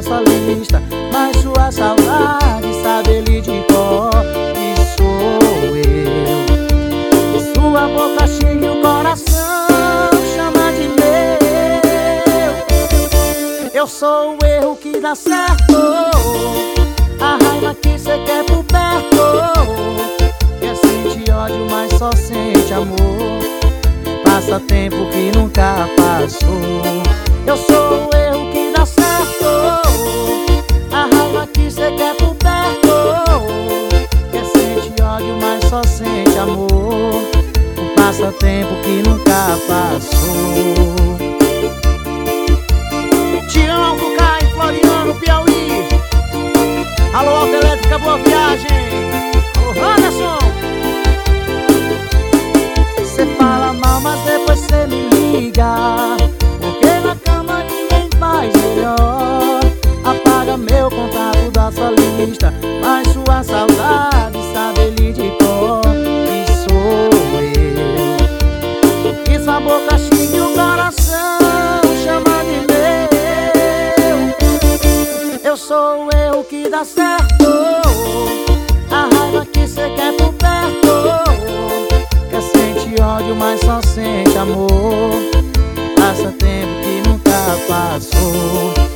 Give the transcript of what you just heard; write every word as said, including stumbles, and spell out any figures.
sua lista, mas sua saudade sabe ele de cor. E sou eu, e sua boca xinga e o coração chama de meu. Eu sou o erro que dá certo, a raiva que cê quer por perto. Quer sentir ódio, mas só sente amor. Passa tempo que nunca passou. Eu sou o erro que dá certo, a raiva que cê quer por perto. Quer sente ódio, mas só sente amor. Passa tempo que nunca passou. Tião, Bucai, Floriano, Piauí. Alô, Autoelétrica, boa viagem. Alô, Anderson. Cê fala mal, mas depois cê me liga, porque na cama ninguém faz melhor. Apaga meu contato da sua lista, mas sua saudade sabe ele de cor. E sou eu, e sua boca xinga e o coração chama de meu. Eu sou o erro que dá certo, a raiva que cê quer por perto. Quer sente ódio, mas só sente amor. Passa tempo que nunca passou.